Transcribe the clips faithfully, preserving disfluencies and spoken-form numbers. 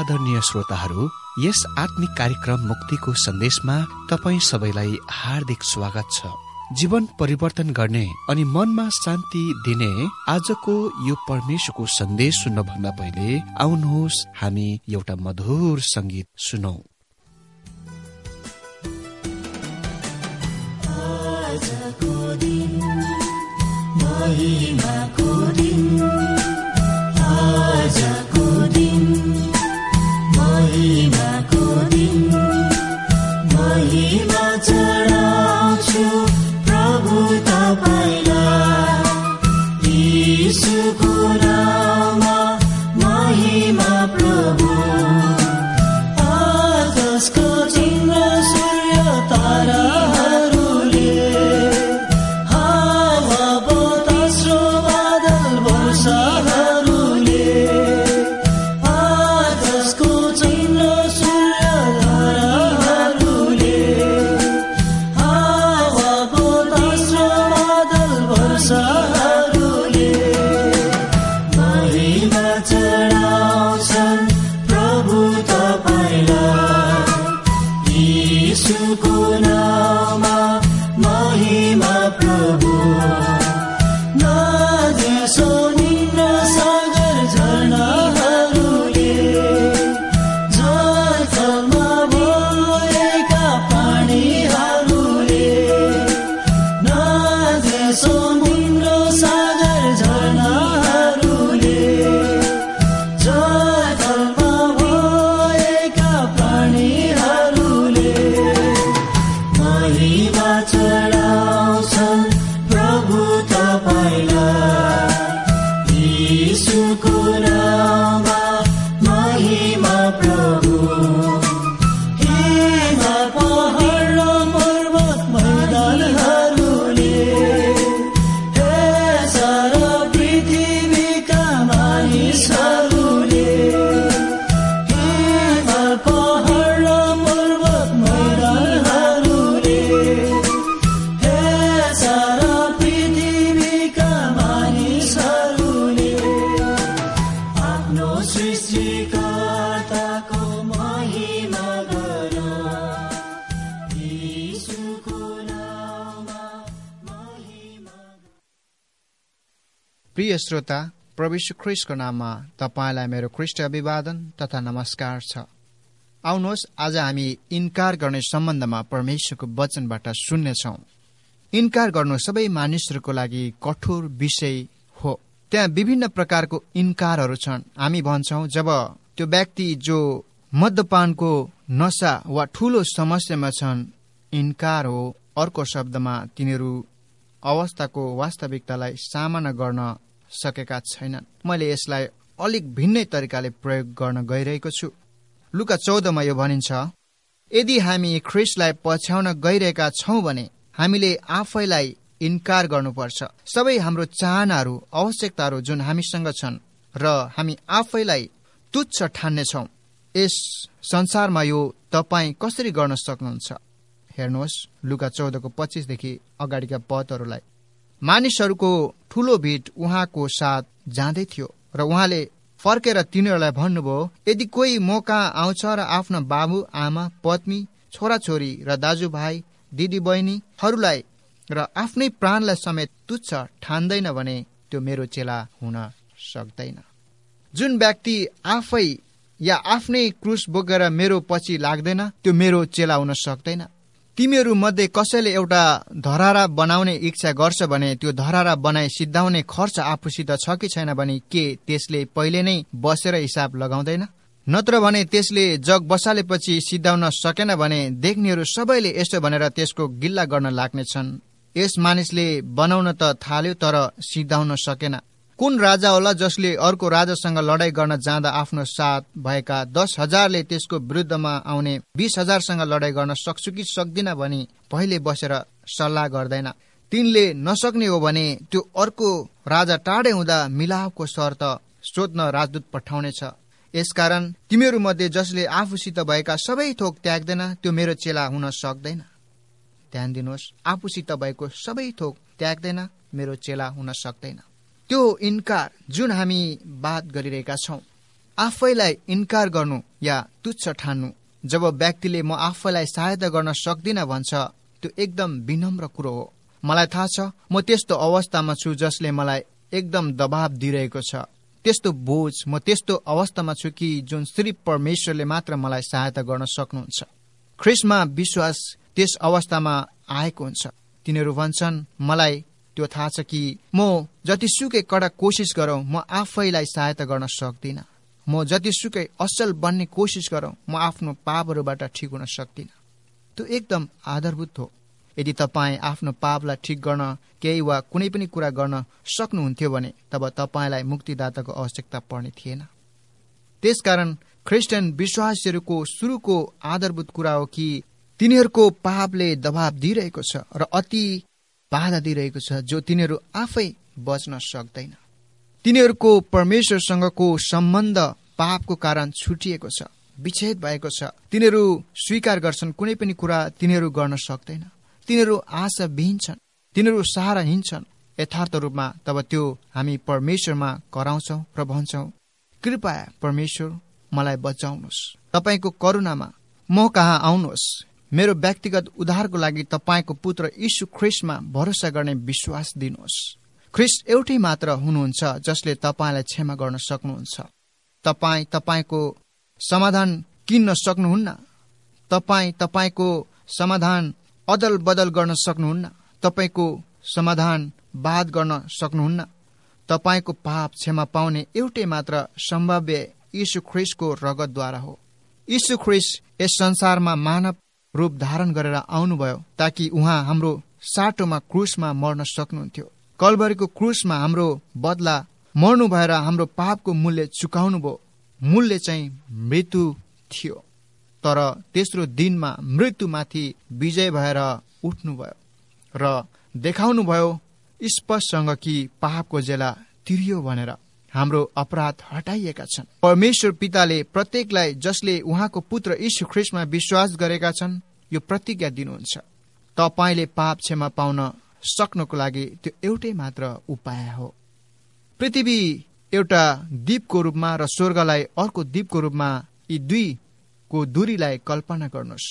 आदरणीय श्रोताहरू, यस आत्मिक कार्यक्रम मुक्तिको सन्देशमा तपाईं सबैलाई हार्दिक स्वागत छ। जीवन परिवर्तन गर्ने अनि मनमा शान्ति दिने आजको यो परमेश्वरको सन्देश सुन्नभन्दा पहिले आउनुहोस् हामी एउटा मधुर संगीत सुनौं। आजको दिन महिमाको दिन, आजको दिन महिमाको दिन, महिमा चढाउँछु प्रभु तपाईलाई, यीशुको नाममा महिमा प्रभु। आकाशको चन्द्र सूर्य ताराहरूले, हावा बतास र बादल वर्षाहरूले, आकाशको चन्द्र सूर्य ताराहरूले, हावा बतास र बादल वर्षाहरूले महिमा चढाउँछन् प्रभु तपाईलाई, यीशुको नाममा महिमा प्रभु। नदी समुद्र सागर झरनाहरूले, जलथलमा बहेका पानीहरूले, नदी समुद्र सागर झरनाहरूले, जलथलमा बहेका पानीहरूले महिमा चढाउँछन् प्रभु तपाईलाई, यीशुको नाममा महिमा प्रभु। हिमाल पहाड र पर्वत मैदानहरूले, हे सारा पृथ्वीका मानिसहरूले, हिमाल पहाड र पर्वत मैदानहरूले, हे सारा पृथ्वीका मानिसहरूले आफ्नो सृष्टिकर्ताको महिमा गरौँ, यीशुको नाममा महिमा। प्रिय श्रोता, प्रभु यीशु ख्रीष्टको नाममा तपाईलाई मेरो ख्रीष्ट अभिवादन तथा नमस्कार छ। आउनुहोस् आज हामी इन्कार गर्ने सम्बन्धमा परमेश्वरको वचनबाट सुन्नेछौँ। इन्कार गर्नु सबै मानिसहरूको लागि कठोर विषय हो। त्यहाँ विभिन्न प्रकारको इन्कारहरू छन्। हामी भन्छौँ जब त्यो व्यक्ति जो मद्यपानको नशा वा ठूलो समस्यामा छन्, इन्कार हो। अर्को शब्दमा तिनीहरू अवस्थाको वास्तविकतालाई सामना गर्न सकेका छैनन्। मैले यसलाई अलिक भिन्नै तरिकाले प्रयोग गर्न गइरहेको छु। लुका चौधमा यो भनिन्छ, यदि हामी ख्रीष्टलाई पछ्याउन गइरहेका छौं भने हामीले आफैलाई इन्कार गर्नुपर्छ। सबै हाम्रो चाहनाहरू, आवश्यकताहरू जुन हामीसँग छन् र हामी आफैलाई तुच्छ ठान्नेछौँ, यस संसारमा यो तपाईँ कसरी गर्न सक्नुहुन्छ? हेर्नुहोस् लुका चौधको पच्चिसदेखि अगाडिका पदहरूलाई। मानिसहरूको ठूलो भिड उहाँको साथ जाँदै थियो र उहाँले फर्केर तिनीहरूलाई भन्नुभयो, यदि कोही मौका आउँछ र आफ्ना बाबु आमा पत्नी छोराछोरी र दाजुभाइ दिदीबहिनीहरूलाई र आफ्नै प्राणलाई समेत तुच्छ ठान्दैन भने त्यो मेरो चेला हुन सक्दैन। जुन व्यक्ति आफै या आफ्नै क्रुस बोकेर मेरो पछि लाग्दैन त्यो मेरो चेला हुन सक्दैन। तिमीहरू मध्ये कसैले एउटा धरारा बनाउने इच्छा गर्छ भने त्यो धरारा बनाई सिद्धाउने खर्च आफूसित छ कि छैन भने के त्यसले पहिले नै बसेर हिसाब लगाउँदैन? नत्र भने त्यसले जग बसालेपछि सिद्धाउन सकेन भने देख्नेहरू सबैले यसो भनेर त्यसको गिल्ला गर्न लाग्नेछन्, यस मानिसले बनाउन त थाल्यो तर सिद्धाउन सकेन। कुन राजा होला जसले अर्को राजासँग लडाई गर्न जाँदा आफ्नो साथ भएका दस हजारले त्यसको विरुद्धमा आउने बीस हजारसँग लडाई गर्न सक्छु कि सक्दिन भनी पहिले बसेर सल्लाह गर्दैन। तिनले नसक्ने हो भने त्यो अर्को राजा टाढै हुँदा मिलापको शर्त सोध्न राजदूत पठाउनेछ। यसकारण तिमीहरू मध्ये जसले आफूसित भएका सबै थोक त्याग्दैन त्यो मेरो चेला हुन सक्दैन। ध्यान दिनुहोस्, आफूसित भएको सबै थोक त्याग्दैन मेरो चेला हुन सक्दैन। त्यो इन्कार जुन हामी बात गरिरहेका छौं, आफैलाई इन्कार गर्नु या तुच्छ ठान्नु। जब व्यक्तिले म आफैलाई सहायता गर्न सक्दिन भन्छ, त्यो एकदम विनम्र कुरो हो। मलाई थाहा छ म त्यस्तो अवस्थामा छु जसले मलाई एकदम दबाब दिइरहेको छ। त्यस्तो बोझ, म त्यस्तो अवस्थामा छु कि जुन सिर्फ परमेश्वरले मात्र मलाई सहायता गर्न सक्नुहुन्छ। ख्रीष्टमा विश्वास त्यस अवस्थामा आएको हुन्छ। तिनीहरू भन्छन्, मलाई त्यो थाहा छ कि म जतिसुकै कडा कोसिस गरौँ म आफैलाई सहायता गर्न सक्दिन। म जतिसुकै असल बन्ने कोसिस गरौँ म आफ्नो पापहरूबाट ठिक हुन सक्दिन। त्यो एकदम आधारभूत हो। यदि तपाईँ आफ्नो पापलाई ठिक गर्न केही वा कुनै पनि कुरा गर्न सक्नुहुन्थ्यो भने तब तपाईँलाई मुक्तिदाताको आवश्यकता पर्ने थिएन। त्यसकारण ख्रिस्टियन विश्वासीहरूको सुरुको आधारभूत कुरा हो कि तिनीहरूको पापले दबाब दिइरहेको छ र अति बाधा दिइरहेको छ जो तिनीहरू आफै बच्न सक्दैन। तिनीहरूको परमेश्वरसँगको सम्बन्ध पापको कारण छुटिएको छ, विच्छेद भएको छ। तिनीहरू स्वीकार गर्छन् कुनै पनि कुरा तिनीहरू गर्न सक्दैन। तिनीहरू आशाविहीन छन्, तिनीहरू सहारा हिँड्छन् यथार्थ रूपमा। तब त्यो हामी परमेश्वरमा कराउँछौँ र भन्छौँ, कृपया परमेश्वर मलाई बचाउनुहोस्, तपाईँको करुणामा म कहाँ आउनुहोस्। मेरो व्यक्तिगत उद्धारको लागि तपाईँको पुत्र यीशु ख्रीष्टमा भरोसा गर्ने विश्वास दिनुहोस्। ख्रीष्ट एउटै मात्र हुनुहुन्छ जसले तपाईँलाई क्षमा गर्न सक्नुहुन्छ। तपाईँ तपाईँको समाधान किन्न सक्नुहुन्न। तपाईँ तपाईँको समाधान अदल बदल गर्न सक्नुहुन्न। तपाईँको समाधान वाद गर्न सक्नुहुन्न। तपाईँको पाप क्षमा पाउने एउटै मात्र सम्भाव्य यीशु ख्रीष्टको रगतद्वारा हो। यीशु ख्रीष्ट यस संसारमा मानव रूप धारण गरेर आउनुभयो ताकि उहाँ हाम्रो साटोमा क्रुसमा मर्न सक्नुहुन्थ्यो। कल्भरीको क्रुसमा हाम्रो बदला मर्नु भएर हाम्रो पापको मूल्य चुकाउनु भयो। मूल्य चाहिँ मृत्यु थियो, तर तेस्रो दिनमा मृत्युमाथि विजय भएर उठ्नुभयो र देखाउनु भयो स्पष्टसँग कि पापको जेला तिरियो भनेर। हाम्रो अपराध हटाइएका छन्। परमेश्वर पिताले प्रत्येकलाई जसले उहाँको पुत्र यीशु ख्रीष्टमा विश्वास गरेका छन् यो प्रतिज्ञा दिनुहुन्छ, तपाईले पाप क्षमा पाउन सक्नको लागि त्यो एउटै मात्र उपाय हो। पृथ्वी एउटा द्वीपको रूपमा र स्वर्गलाई अर्को द्वीपको रूपमा यी दुईको दूरीलाई कल्पना गर्नुहोस्।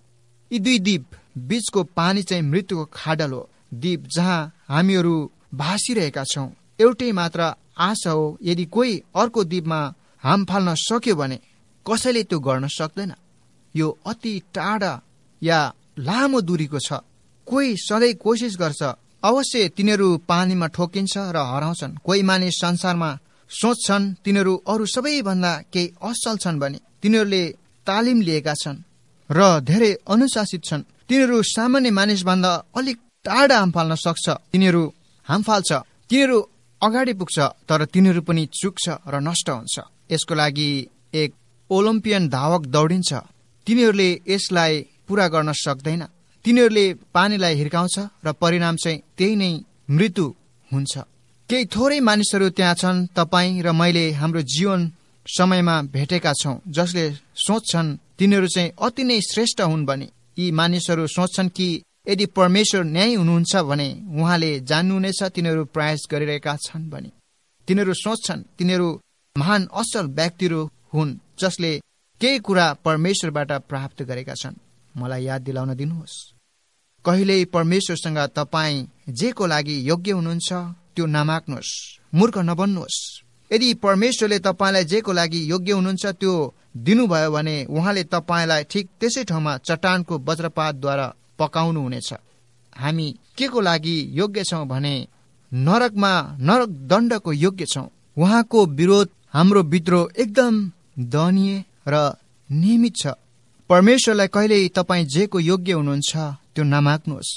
यी दुई द्वीप बीचको पानी चाहिँ मृत्युको खाडल हो। द्वीप जहाँ हामीहरू भासिरहेका छौं एउटै मात्र आशा हो, यदि कोही अर्को द्वीपमा हाम फाल्न सक्यो भने कसैले त्यो गर्न सक्दैन। यो अति टाढा या लामो दूरीको छ। कोही सधैँ कोसिस गर्छ, अवश्य तिनीहरू पानीमा ठोकिन्छ र हराउँछन्। कोही मानिस संसारमा सोच्छन् तिनीहरू अरू सबैभन्दा केही असल छन् भने तिनीहरूले तालिम लिएका छन् र धेरै अनुशासित छन्। तिनीहरू सामान्य मानिसभन्दा अलिक टाढा हाम फाल्न सक्छ। तिनीहरू हाम फाल्छ, तिनीहरू अगाडि पुग्छ, तर तिनीहरू पनि चुक्छ र नष्ट हुन्छ। यसको लागि एक ओलम्पियन धावक दौडिन्छ, तिनीहरूले यसलाई पूरा गर्न सक्दैन। तिनीहरूले पानीलाई हिर्काउँछ र परिणाम चाहिँ त्यही नै मृत्यु हुन्छ। केही थोरै मानिसहरू त्यहाँ छन्, तपाईँ र मैले हाम्रो जीवन समयमा भेटेका छौं, जसले सोच्छन् तिनीहरू चाहिँ अति नै श्रेष्ठ हुन् भने। यी मानिसहरू सोच्छन् कि यदि परमेश्वर न्याय हुनुहुन्छ भने उहाँले जान्नुहुनेछ तिनीहरू प्रयास गरिरहेका छन् भने। तिनीहरू सोच्छन् तिनीहरू महान असल व्यक्तिहरू हुन् जसले केही कुरा परमेश्वरबाट प्राप्त गरेका छन्। मलाई याद दिलाउन दिनुहोस्, कहिल्यै परमेश्वरसँग तपाईँ जेको लागि योग्य हुनुहुन्छ त्यो नमाग्नुहोस्, मूर्ख नबन्नुहोस्। यदि परमेश्वरले तपाईँलाई जेको लागि योग्य हुनुहुन्छ त्यो दिनुभयो भने उहाँले तपाईँलाई ठिक त्यसै ठाउँमा चट्टानको वज्रपातद्वारा पकाउनु हुनेछ। हामी के को लागि योग्य छौं भने नरकमा नरक दण्डको योग्य छौं। उहाँको विरोध हाम्रो विद्रोह एकदम दयनीय र नियमित छ। परमेश्वरलाई कहिल्यै तपाईँ जेको योग्य हुनुहुन्छ त्यो नमाग्नुहोस्।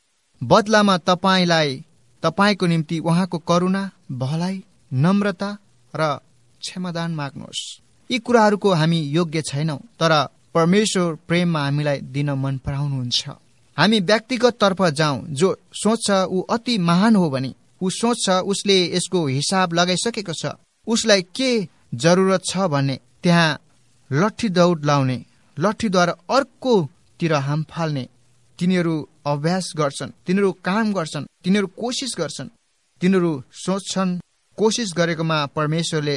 बदलामा तपाईँलाई तपाईँको निम्ति उहाँको करुणा, भलाइ, नम्रता र क्षमादान माग्नुहोस्। यी कुराहरूको हामी योग्य छैनौं, तर परमेश्वर प्रेममा हामीलाई दिन मन पराउनुहुन्छ। हामी व्यक्तिगत तर्फ जाउँ। जो सोच्छ ऊ अति महान हो भने ऊ सोच्छ उसले यसको हिसाब लगाइसकेको छ, उसलाई के जरुरत छ भन्ने। त्यहाँ लट्ठी दौड लाउने, लट्ठीद्वारा अर्कोतिर हाम फाल्ने तिनीहरू अभ्यास गर्छन्, तिनीहरू काम गर्छन्, तिनीहरू कोसिस गर्छन्। तिनीहरू सोच्छन् कोसिस गरेकोमा परमेश्वरले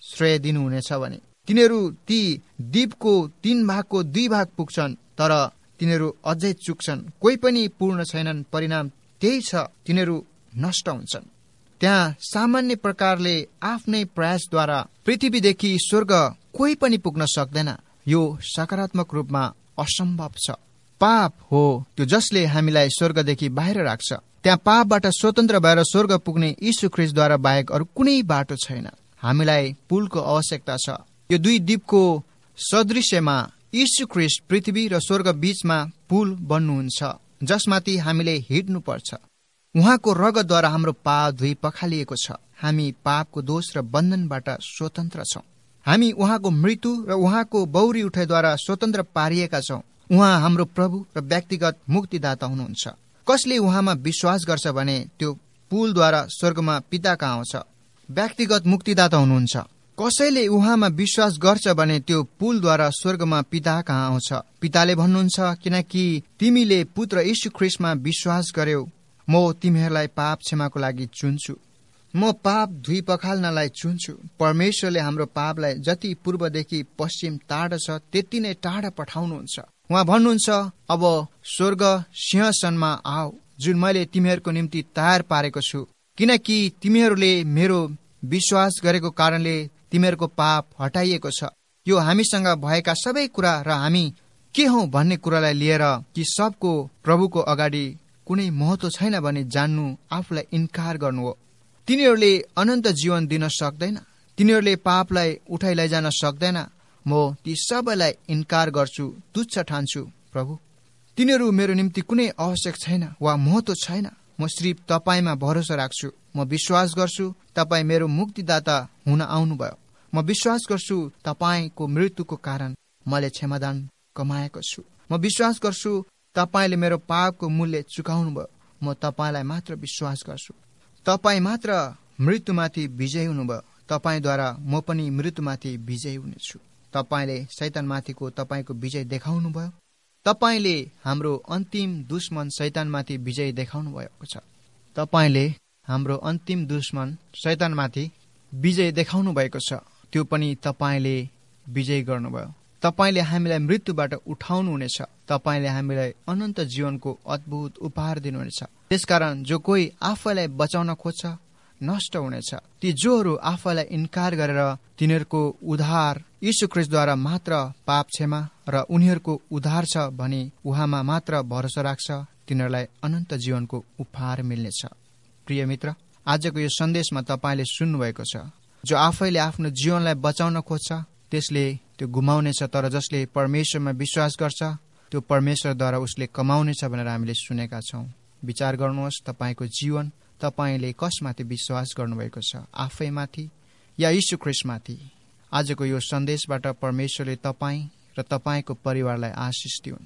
श्रेय दिनुहुनेछ भने तिनीहरू ती दीपको तीन भागको दुई भाग पुग्छन्, तर तिनीहरू अझै चुक्छन्। कोही पनि पूर्ण छैनन्। परिणाम त्यही छ, तिनीहरू नष्ट हुन्छन्। त्यहाँ सामान्य प्रकारले आफ्नै प्रयासद्वारा पृथ्वीदेखि स्वर्ग कोही पनि पुग्न सक्दैन। यो सकारात्मक रूपमा असम्भव छ। पाप हो त्यो जसले हामीलाई स्वर्गदेखि बाहिर राख्छ। त्यहाँ पापबाट स्वतन्त्र भएर स्वर्ग पुग्ने यीशु ख्रीष्टद्वारा बाहेक अरू कुनै बाटो छैन। हामीलाई पुलको आवश्यकता छ। यो दुई दीपको सदृश्यमा यीशु ख्रीष्ट पृथ्वी र स्वर्ग बीचमा पुल बन्नुहुन्छ, जसमाथि हामीले हिँड्नु पर्छ। उहाँको रगतद्वारा हाम्रो पाप धुई पखालिएको छ। हामी पापको दोष र बन्धनबाट स्वतन्त्र छौं। हामी उहाँको मृत्यु र उहाँको बौरी उठाइद्वारा स्वतन्त्र पारिएका छौं। उहाँ हाम्रो प्रभु र व्यक्तिगत मुक्तिदाता हुनुहुन्छ। कसले उहाँमा विश्वास गर्छ भने त्यो पुलद्वारा स्वर्गमा पिता कहाँ आउँछ। व्यक्तिगत मुक्तिदाता हुनुहुन्छ। कसैले उहाँमा विश्वास गर्छ भने त्यो पुलद्वारा स्वर्गमा पिता कहाँ आउँछ। पिताले भन्नुहुन्छ, किनकि तिमीले पुत्र यीशु ख्रीष्टमा विश्वास गर्यौ, म तिमीहरूलाई पाप क्षमाको लागि चुन्छु। म पाप धुई पखाल्नलाई चुन्छु। परमेश्वरले हाम्रो पापलाई जति पूर्वदेखि पश्चिम टाढा छ त्यति नै टाढा पठाउनुहुन्छ। उहाँ भन्नुहुन्छ, अब स्वर्ग सिंहासनमा आऊ, जुन मैले तिमीहरूको निम्ति तयार पारेको छु, किनकि तिमीहरूले मेरो विश्वास गरेको कारणले तिमीहरूको पाप हटाइएको छ। यो हामीसँग भएका सबै कुरा र हामी के हौ भन्ने कुरालाई लिएर कि सबको प्रभुको अगाडि कुनै महत्व छैन भने जान्नु आफूलाई इन्कार गर्नु हो। तिनीहरूले अनन्त जीवन दिन सक्दैन। तिनीहरूले पापलाई उठाइ लैजान सक्दैन। म ती सबैलाई इन्कार गर्छु, तुच्छ ठान्छु प्रभु। तिनीहरू मेरो निम्ति कुनै आवश्यक छैन वा महत्व छैन। म सिर्फ तपाईमा भरोसा राख्छु। म विश्वास गर्छु तपाई मेरो मुक्तिदाता हुन आउनुभयो। म विश्वास गर्छु तपाईको मृत्युको कारण मैले क्षमादान कमाएको छु। म विश्वास गर्छु तपाईले मेरो पापको मूल्य चुकाउनु भयो। म तपाईलाई मात्र विश्वास गर्छु। तपाई मात्र मृत्युमाथि विजयी हुनुभयो। तपाईद्वारा म पनि मृत्युमाथि विजयी हुनेछु। तपाईले शैतानमाथिको तपाईको विजय देखाउनु भयो। तपाईले हाम्रो अन्तिम दुश्मन शैतानमाथि विजय देखाउनु भएको छ। तपाईले हाम्रो अन्तिम दुश्मन शैतानमाथि विजय देखाउनु भएको छ। त्यो पनि तपाईले विजय गर्नुभयो। तपाईले हामीलाई मृत्युबाट उठाउनु हुनेछ। तपाईले हामीलाई अनन्त जीवनको अद्भुत उपहार दिनुहुनेछ। त्यसकारण जो कोही आफैलाई बचाउन खोज्छ नष्ट हुनेछ। ती जोहरू आफैलाई इन्कार गरेर तिनीहरूको उद्धार यीशु ख्रीष्टद्वारा मात्र पाप क्षमा र उनीहरूको उद्धार छ भनी उहाँमा मात्र भरोसा राख्छ, तिनीहरूलाई अनन्त जीवनको उपहार मिल्नेछ। प्रिय मित्र, आजको यो सन्देशमा तपाईले सुन्नुभएको छ, जो आफैले आफ्नो जीवनलाई बचाउन खोज्छ त्यसले त्यो गुमाउनेछ, तर जसले परमेश्वरमा विश्वास गर्छ त्यो परमेश्वरद्वारा उसले कमाउनेछ भनेर हामीले सुनेका छौं। विचार गर्नुहोस्, तपाईको जीवन तपाईले कसमाथि विश्वास गर्नुभएको छ, आफैमाथि या यीशु ख्रीष्टमाथि। आजको यो सन्देशबाट परमेश्वरले तपाई र तपाईको परिवारलाई आशिष दिउन्।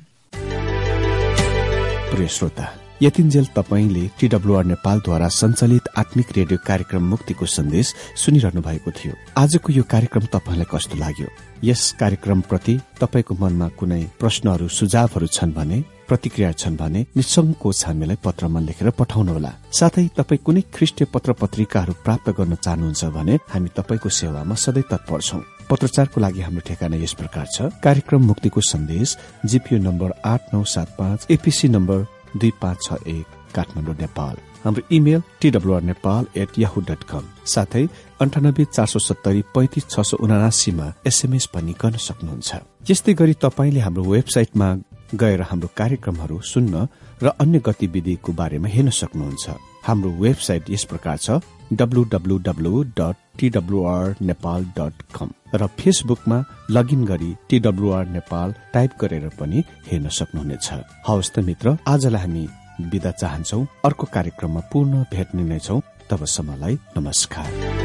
प्रिय श्रोता, यतिन्जेल तपाईले टीडब्ल्यूआर नेपालद्वारा सञ्चालित आत्मिक रेडियो कार्यक्रम मुक्तिको सन्देश सुनिरहनु भएको थियो। आजको यो कार्यक्रम तपाईलाई कस्तो लाग्यो? यस कार्यक्रम प्रति तपाईको मनमा कुनै प्रश्नहरू सुझावहरू छन् भने, प्रतिक्रिया छन् भने निसंकोच हामीलाई पत्रमा लेखेर पठाउनुहोला। साथै तपाई कुनै ख्रीष्टीय पत्र पत्रिकाहरू प्राप्त गर्न चाहनुहुन्छ भने हामी तपाईको सेवामा सधैँ तत्पर छौं। पत्रचारको लागि हाम्रो ठेगाना यस प्रकार छ: कार्यक्रम मुक्तिको सन्देश, जीपीओ नम्बर आठ नौ सात पाँच, एपीसी नम्बर दुई पाँच छ एक, काठमाडौँ, नेपाल। हाम्रो email TWR Nepal at Yahoo dot com. साथै अन्ठानब्बे चार सौ सत्तरी पैंतिस छ सौ उनासीमा एसएमएस पनि गर्न सक्नुहुन्छ। यस्तै गरी तपाईले हाम्रो वेबसाइटमा गएर हाम्रो कार्यक्रमहरू सुन्न र अन्य गतिविधिको बारेमा हेर्न सक्नुहुन्छ। हाम्रो वेबसाइट यस प्रकार छ: W W W dot TWR Nepal dot com र फेसबुकमा लगइन गरी टीडब्ल्यूआर नेपाल टाइप गरेर पनि हेर्न सक्नुहुनेछ। हवस् त मित्र, आजलाई हामी बिदा चाहन्छौ। अर्को कार्यक्रममा पुनः भेट्ने नै छौं। तबसम्मलाई नमस्कार।